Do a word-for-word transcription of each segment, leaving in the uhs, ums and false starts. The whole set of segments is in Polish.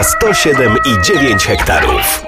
sto siedem i dziewięć hektarów.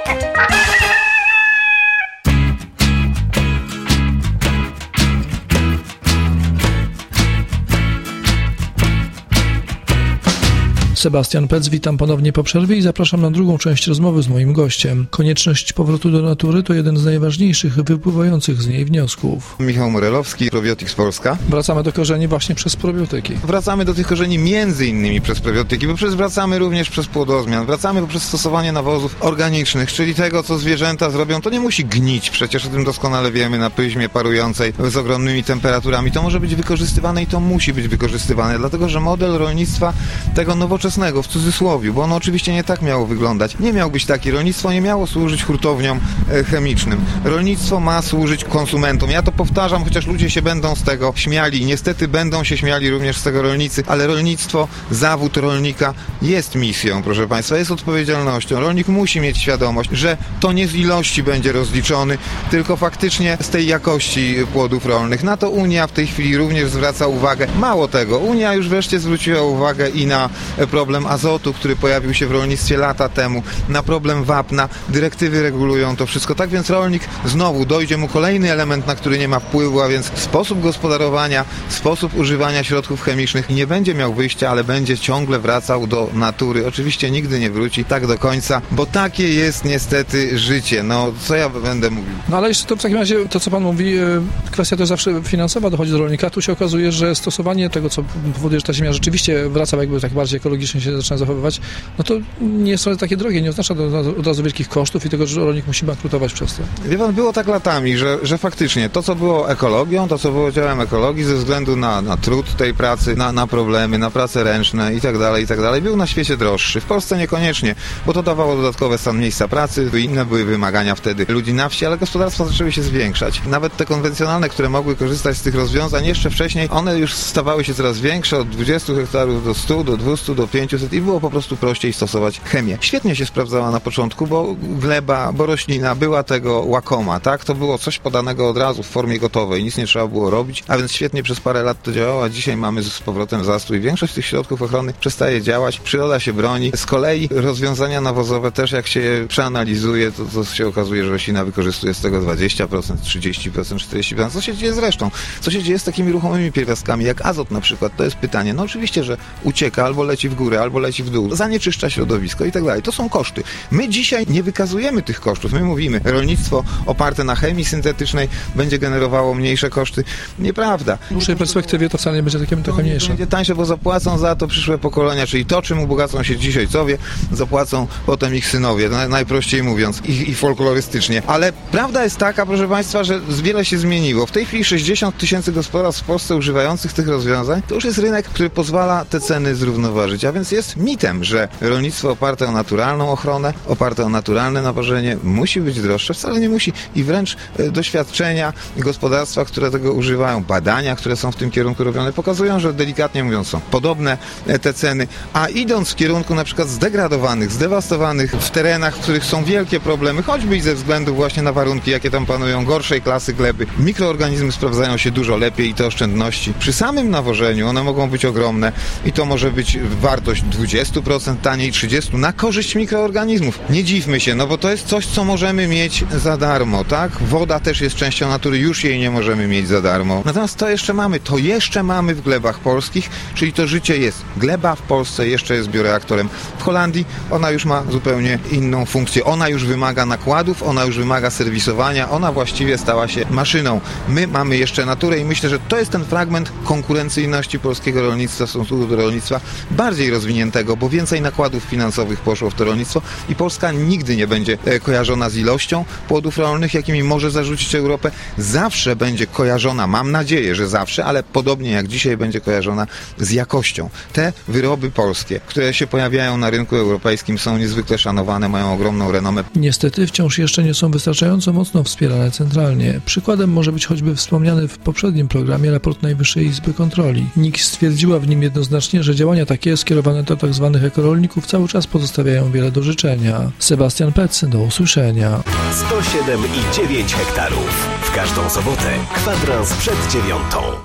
Sebastian Pec, witam ponownie po przerwie i zapraszam na drugą część rozmowy z moim gościem. Konieczność powrotu do natury to jeden z najważniejszych wypływających z niej wniosków. Michał Morelowski, Probiotics Polska. Wracamy do korzeni właśnie przez probiotyki. Wracamy do tych korzeni między innymi przez probiotyki, bo przecież wracamy również przez płodozmian. Wracamy poprzez stosowanie nawozów organicznych, czyli tego, co zwierzęta zrobią. To nie musi gnić, przecież o tym doskonale wiemy, na pyźmie parującej z ogromnymi temperaturami. To może być wykorzystywane i to musi być wykorzystywane, dlatego że model rolnictwa tego nowoczesnego w cudzysłowie, bo ono oczywiście nie tak miało wyglądać. Nie miał być taki. Rolnictwo nie miało służyć hurtowniom e, chemicznym. Rolnictwo ma służyć konsumentom. Ja to powtarzam, chociaż ludzie się będą z tego śmiali. Niestety będą się śmiali również z tego rolnicy, ale rolnictwo, zawód rolnika jest misją, proszę Państwa, jest odpowiedzialnością. Rolnik musi mieć świadomość, że to nie z ilości będzie rozliczony, tylko faktycznie z tej jakości płodów rolnych. Na to Unia w tej chwili również zwraca uwagę. Mało tego, Unia już wreszcie zwróciła uwagę i na problem problem azotu, który pojawił się w rolnictwie lata temu, na problem wapna. Dyrektywy regulują to wszystko. Tak więc rolnik znowu dojdzie mu kolejny element, na który nie ma wpływu, a więc sposób gospodarowania, sposób używania środków chemicznych. Nie będzie miał wyjścia, ale będzie ciągle wracał do natury. Oczywiście nigdy nie wróci tak do końca, bo takie jest niestety życie. No, co ja będę mówił? No ale jeszcze to w takim razie, to co Pan mówi, kwestia to zawsze finansowa dochodzi do rolnika. Tu się okazuje, że stosowanie tego, co powoduje, że ta ziemia rzeczywiście wraca jakby tak bardziej ekologicznie się zaczyna zachowywać, no to nie jest takie drogie, nie oznacza to od razu wielkich kosztów i tego, że rolnik musi bankrutować przez to. Wie Pan, było tak latami, że, że faktycznie to, co było ekologią, to, co było działem ekologii ze względu na, na trud tej pracy, na, na problemy, na prace ręczne i tak dalej, i tak dalej, był na świecie droższy. W Polsce niekoniecznie, bo to dawało dodatkowe stan miejsca pracy, inne były wymagania wtedy ludzi na wsi, ale gospodarstwa zaczęły się zwiększać. Nawet te konwencjonalne, które mogły korzystać z tych rozwiązań jeszcze wcześniej, one już stawały się coraz większe, od dwudziestu hektarów do stu, do dwustu, do pięciuset i było po prostu prościej stosować chemię. Świetnie się sprawdzała na początku, bo gleba, bo roślina była tego łakoma, tak? To było coś podanego od razu w formie gotowej, nic nie trzeba było robić, a więc świetnie przez parę lat to działało, a dzisiaj mamy z powrotem zastój. Większość tych środków ochrony przestaje działać, przyroda się broni. Z kolei rozwiązania nawozowe też, jak się przeanalizuje, to, to się okazuje, że roślina wykorzystuje z tego dwadzieścia procent, trzydzieści procent, czterdzieści procent. Co się dzieje z resztą? Co się dzieje z takimi ruchomymi pierwiastkami, jak azot na przykład? To jest pytanie. No oczywiście, że ucieka, albo leci w górę, albo leci w dół, zanieczyszcza środowisko i tak dalej. To są koszty. My dzisiaj nie wykazujemy tych kosztów. My mówimy, rolnictwo oparte na chemii syntetycznej będzie generowało mniejsze koszty. Nieprawda. W dłuższej perspektywie to wcale nie będzie takie to mniejsze. Będzie tańsze, bo zapłacą za to przyszłe pokolenia, czyli to, czym ubogacą się dzisiaj ojcowie, zapłacą potem ich synowie, najprościej mówiąc, i, i folklorystycznie. Ale prawda jest taka, proszę Państwa, że wiele się zmieniło. W tej chwili sześćdziesiąt tysięcy gospodarstw w Polsce używających tych rozwiązań, to już jest rynek, który pozwala te ceny zrównoważyć. A więc jest mitem, że rolnictwo oparte o naturalną ochronę, oparte o naturalne nawożenie musi być droższe. Wcale nie musi. I wręcz e, doświadczenia gospodarstwa, które tego używają, badania, które są w tym kierunku robione, pokazują, że delikatnie mówiąc są podobne e, te ceny. A idąc w kierunku na przykład zdegradowanych, zdewastowanych w terenach, w których są wielkie problemy, choćby i ze względu właśnie na warunki, jakie tam panują, gorszej klasy gleby, mikroorganizmy sprawdzają się dużo lepiej i te oszczędności. Przy samym nawożeniu one mogą być ogromne i to może być wartość dwadzieścia procent taniej, trzydzieści procent na korzyść mikroorganizmów. Nie dziwmy się, no bo to jest coś, co możemy mieć za darmo, tak? Woda też jest częścią natury, już jej nie możemy mieć za darmo. Natomiast to jeszcze mamy, to jeszcze mamy w glebach polskich, czyli to życie jest. Gleba w Polsce jeszcze jest bioreaktorem. W Holandii ona już ma zupełnie inną funkcję. Ona już wymaga nakładów, ona już wymaga serwisowania, ona właściwie stała się maszyną. My mamy jeszcze naturę i myślę, że to jest ten fragment konkurencyjności polskiego rolnictwa w stosunku do rolnictwa bardziej rozwiniętego, bo więcej nakładów finansowych poszło w to rolnictwo i Polska nigdy nie będzie kojarzona z ilością płodów rolnych, jakimi może zarzucić Europę. Zawsze będzie kojarzona, mam nadzieję, że zawsze, ale podobnie jak dzisiaj będzie kojarzona z jakością. Te wyroby polskie, które się pojawiają na rynku europejskim, są niezwykle szanowane, mają ogromną renomę. Niestety wciąż jeszcze nie są wystarczająco mocno wspierane centralnie. Przykładem może być choćby wspomniany w poprzednim programie raport Najwyższej Izby Kontroli. N I K stwierdziła w nim jednoznacznie, że działania takie skierowane do tzw. ekorolników cały czas pozostawiają wiele do życzenia. Sebastian Pec, do usłyszenia. sto siedem i dziewięć hektarów. W każdą sobotę kwadrans przed dziewiątą.